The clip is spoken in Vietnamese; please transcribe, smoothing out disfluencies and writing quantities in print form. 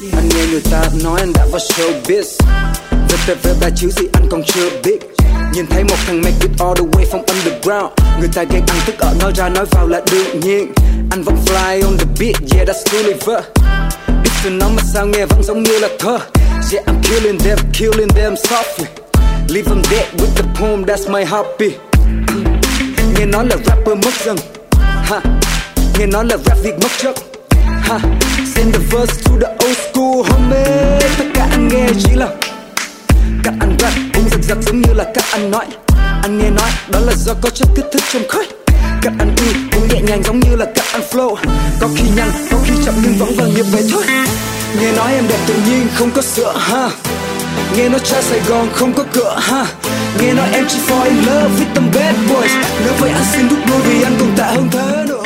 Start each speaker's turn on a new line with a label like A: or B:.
A: Anh nghe người ta nói anh đã vào showbiz, về TV ba chữ gì anh còn chưa biết. Nhìn thấy một thằng make it all the way from underground, người ta ghen ăn tức ở nói ra nói vào là đương nhiên. Anh vẫn fly on the beat, yeah that's Gulliver. Biết từ nó mà sao nghe vẫn giống như là thơ. Yeah I'm killing them softly. Leave them dead with the poem, that's my hobby. Nghe nói là rapper mất dần, ha. Nghe nói là rap Việt mất chất, ha. Send the verse to the old school homie. Tất cả anh nghe chỉ là cách anh rap cũng giật giật giống như là cách anh nói. Anh nghe nói đó là do có chất kích thích trong khói. Cách anh yêu cũng nhẹ nhàng giống như là cách anh flow. Có khi nhanh, có khi chậm nhưng vẫn vần nhịp vậy thôi. Nghe nói em đẹp tự nhiên không có sữa, ha. Nghe nói trai Sài Gòn không có cửa, ha. Nghe nói em chỉ fall in love with them bad boys. Nếu vậy anh xin rút lui vì anh còn tệ hơn thế nữa.